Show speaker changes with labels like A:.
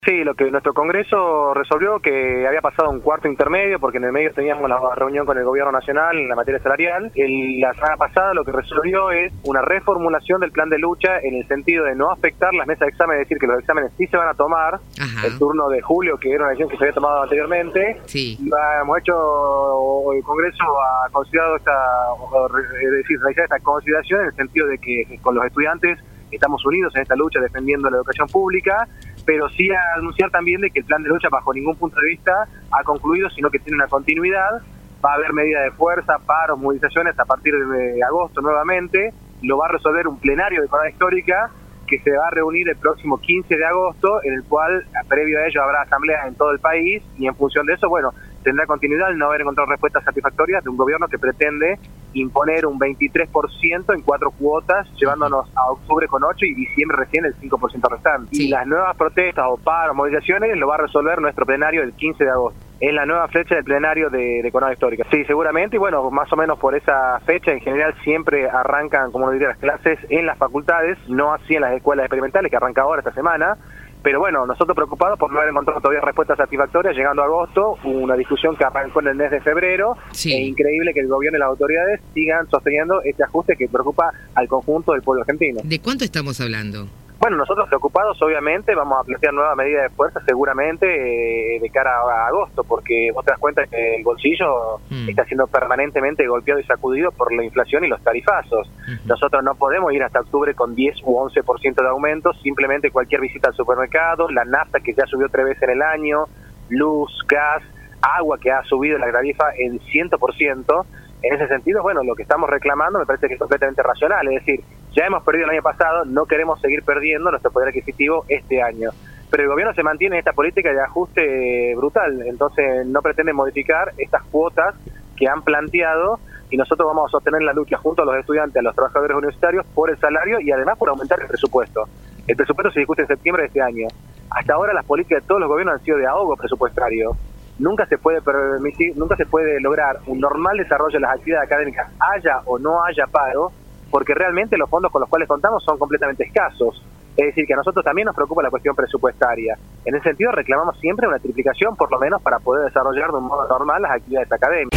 A: Sí, lo que nuestro Congreso resolvió que había pasado un cuarto intermedio, porque en el medio teníamos la reunión con el Gobierno Nacional en la materia salarial. La semana pasada lo que resolvió es una reformulación del plan de lucha en el sentido de no afectar las mesas de examen, es decir, que los exámenes sí se van a tomar.
B: Ajá.
A: El turno de julio, que era una decisión que se había tomado anteriormente.
B: Sí.
A: Hemos hecho, el Congreso ha considerado realizar esta consideración en el sentido de que con los estudiantes estamos unidos en esta lucha defendiendo la educación pública, pero sí a anunciar también de que el plan de lucha bajo ningún punto de vista ha concluido, sino que tiene una continuidad. Va a haber medidas de fuerza, paros, movilizaciones a partir de agosto nuevamente. Lo va a resolver un plenario de Economía Histórica que se va a reunir el próximo 15 de agosto, en el cual, previo a ello, habrá asambleas en todo el país, y en función de eso, bueno, tendrá continuidad al no haber encontrado respuestas satisfactorias de un gobierno que pretende imponer un 23% en 4 cuotas, llevándonos a octubre con 8 y diciembre recién el 5% restante.
B: Sí.
A: Y las nuevas protestas o paros, movilizaciones, lo va a resolver nuestro plenario el 15 de agosto. Es la nueva fecha del plenario de Economía Histórica. Sí, seguramente, y bueno, más o menos por esa fecha, en general siempre arrancan, como diría, las clases en las facultades, no así en las escuelas experimentales, que arranca ahora esta semana. Pero bueno, nosotros preocupados por no haber encontrado todavía respuestas satisfactorias, llegando a agosto, una discusión que arrancó en el mes de febrero.
B: Sí.
A: Es increíble que el gobierno y las autoridades sigan sosteniendo este ajuste que preocupa al conjunto del pueblo argentino.
B: ¿De cuánto estamos hablando?
A: Bueno, nosotros preocupados, obviamente, vamos a plantear nuevas medidas de fuerza seguramente de cara a agosto, porque vos te das cuenta que el bolsillo está siendo permanentemente golpeado y sacudido por la inflación y los tarifazos. Nosotros no podemos ir hasta octubre con 10 u 11% de aumento, simplemente cualquier visita al supermercado, la nafta que ya subió 3 veces en el año, luz, gas, agua que ha subido la tarifa en 100%. En ese sentido, bueno, lo que estamos reclamando me parece que es completamente racional, es decir, ya hemos perdido el año pasado, no queremos seguir perdiendo nuestro poder adquisitivo este año. Pero el gobierno se mantiene en esta política de ajuste brutal, entonces no pretende modificar estas cuotas que han planteado, y nosotros vamos a sostener la lucha junto a los estudiantes, a los trabajadores universitarios, por el salario y además por aumentar el presupuesto. El presupuesto se discute en septiembre de este año. Hasta ahora las políticas de todos los gobiernos han sido de ahogo presupuestario. Nunca se puede permitir, nunca se puede lograr un normal desarrollo de las actividades académicas, haya o no haya paro, porque realmente los fondos con los cuales contamos son completamente escasos. Es decir, que a nosotros también nos preocupa la cuestión presupuestaria. En ese sentido reclamamos siempre una triplicación, por lo menos, para poder desarrollar de un modo normal las actividades académicas.